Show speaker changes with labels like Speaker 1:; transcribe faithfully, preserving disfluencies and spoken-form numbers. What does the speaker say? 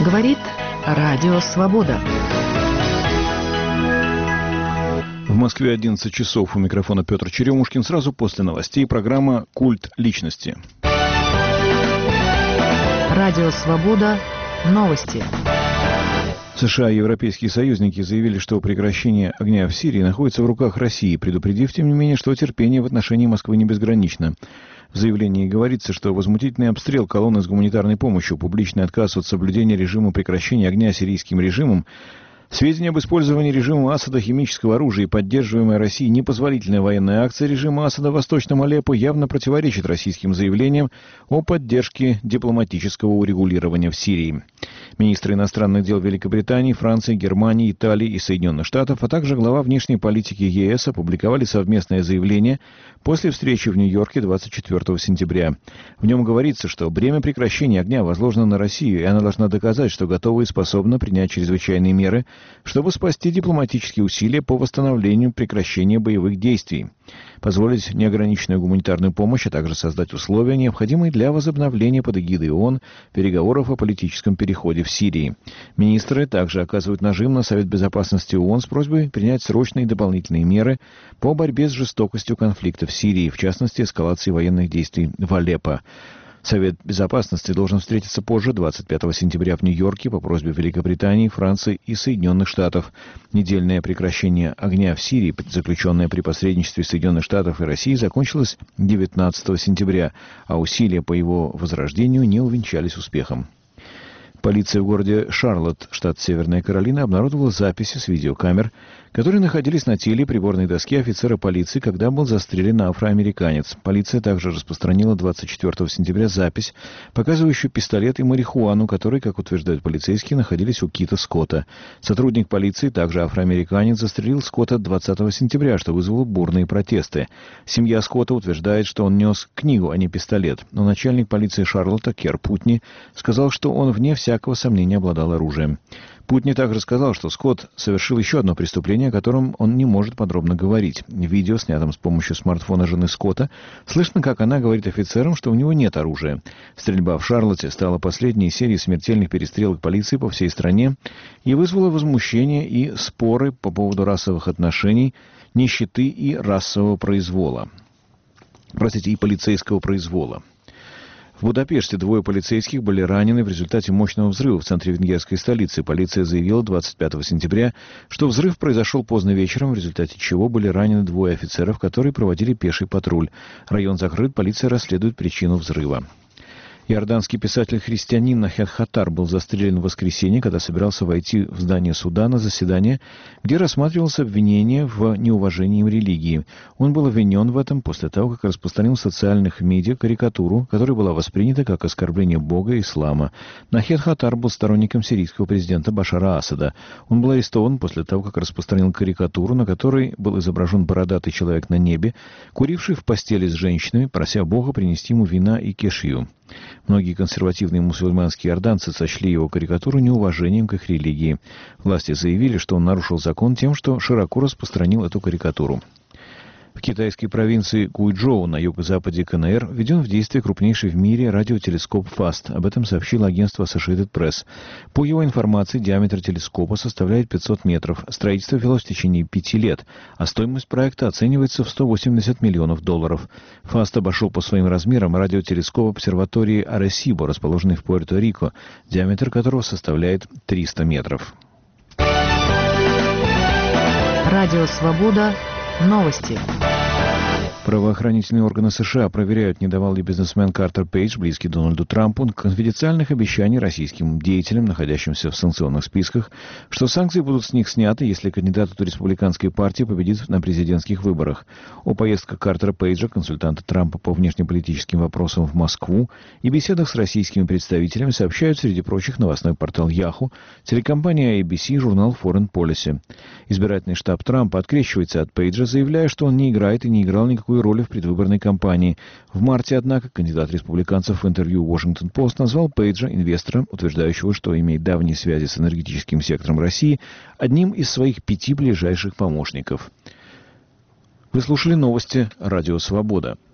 Speaker 1: Говорит Радио Свобода.
Speaker 2: В Москве одиннадцать часов. У микрофона Петр Черемушкин. Сразу после новостей программа «Культ личности».
Speaker 1: Радио Свобода. Новости.
Speaker 2: США и европейские союзники заявили, что прекращение огня в Сирии находится в руках России, предупредив, тем не менее, что терпение в отношении Москвы не безгранично. В заявлении говорится, что возмутительный обстрел колонны с гуманитарной помощью, публичный отказ от соблюдения режима прекращения огня сирийским режимом, сведения об использовании режимом Асада химического оружия и поддерживаемая Россией непозволительная военная акция режима Асада в Восточном Алеппо явно противоречит российским заявлениям о поддержке дипломатического урегулирования в Сирии. Министры иностранных дел Великобритании, Франции, Германии, Италии и Соединенных Штатов, а также глава внешней политики ЕС опубликовали совместное заявление после встречи в Нью-Йорке двадцать четвёртого сентября. В нем говорится, что бремя прекращения огня возложено на Россию, и она должна доказать, что готова и способна принять чрезвычайные меры, чтобы спасти дипломатические усилия по восстановлению прекращения боевых действий, позволить неограниченную гуманитарную помощь, а также создать условия, необходимые для возобновления под эгидой ООН переговоров о политическом переходе в Сирии. Министры также оказывают нажим на Совет Безопасности ООН с просьбой принять срочные дополнительные меры по борьбе с жестокостью конфликта в Сирии, в частности, эскалации военных действий в Алеппо. Совет Безопасности должен встретиться позже, двадцать пятого сентября в Нью-Йорке, по просьбе Великобритании, Франции и Соединенных Штатов. Недельное прекращение огня в Сирии, заключенное при посредничестве Соединенных Штатов и России, закончилось девятнадцатого сентября, а усилия по его возрождению не увенчались успехом. Полиция в городе Шарлотт, штат Северная Каролина, обнародовала записи с видеокамер, которые находились на теле приборной доски офицера полиции, когда был застрелен афроамериканец. Полиция также распространила двадцать четвёртого сентября запись, показывающую пистолет и марихуану, которые, как утверждают полицейские, находились у Кита Скотта. Сотрудник полиции, также афроамериканец, застрелил Скотта двадцатого сентября, что вызвало бурные протесты. Семья Скотта утверждает, что он нес книгу, а не пистолет. Но начальник полиции Шарлотта Кер Путни сказал, что он вне всякого сомнения обладал оружием. Путни также сказал, что Скотт совершил еще одно преступление, о котором он не может подробно говорить. В видео, снятом с помощью смартфона жены Скотта, слышно, как она говорит офицерам, что у него нет оружия. Стрельба в Шарлотте стала последней из серии смертельных перестрелок полиции по всей стране и вызвала возмущение и споры по поводу расовых отношений, нищеты и расового произвола. Простите, и полицейского произвола. В Будапеште двое полицейских были ранены в результате мощного взрыва в центре венгерской столицы. Полиция заявила двадцать пятого сентября, что взрыв произошел поздно вечером, в результате чего были ранены двое офицеров, которые проводили пеший патруль. Район закрыт, полиция расследует причину взрыва. Иорданский писатель-христианин Нахед Хаттар был застрелен в воскресенье, когда собирался войти в здание суда на заседание, где рассматривалось обвинение в неуважении религии. Он был обвинен в этом после того, как распространил в социальных медиа карикатуру, которая была воспринята как оскорбление Бога и ислама. Нахед Хаттар был сторонником сирийского президента Башара Асада. Он был арестован после того, как распространил карикатуру, на которой был изображен бородатый человек на небе, куривший в постели с женщинами, прося Бога принести ему вина и кешью. Многие консервативные мусульманские иорданцы сочли его карикатуру неуважением к их религии. Власти заявили, что он нарушил закон тем, что широко распространил эту карикатуру. В китайской провинции Гуйчжоу на юго-западе КНР введен в действие крупнейший в мире радиотелескоп ФАСТ. Об этом сообщило агентство Associated Press. По его информации, диаметр телескопа составляет пятьсот метров. Строительство велось в течение пяти лет, а стоимость проекта оценивается в сто восемьдесят миллионов долларов. ФАСТ обошел по своим размерам радиотелескоп обсерватории Аресибо, расположенный в Пуэрто-Рико, диаметр которого составляет триста метров.
Speaker 1: Радио Свобода. Новости.
Speaker 2: Правоохранительные органы США проверяют, не давал ли бизнесмен Картер Пейдж, близкий Дональду Трампу, конфиденциальных обещаний российским деятелям, находящимся в санкционных списках, что санкции будут с них сняты, если кандидат от республиканской партии победит на президентских выборах. О поездках Картера Пейджа, консультанта Трампа по внешнеполитическим вопросам в Москву, и беседах с российскими представителями сообщают, среди прочих, новостной портал Yahoo, телекомпания эй би си и журнал Foreign Policy. Избирательный штаб Трампа открещивается от Пейджа, заявляя, что он не играет и не играл никакой роли в предвыборной кампании. В марте, однако, кандидат республиканцев в интервью Washington Post назвал Пейджа, инвестора, утверждающего, что имеет давние связи с энергетическим сектором России, одним из своих пяти ближайших помощников. Вы слушали новости «Радио Свобода».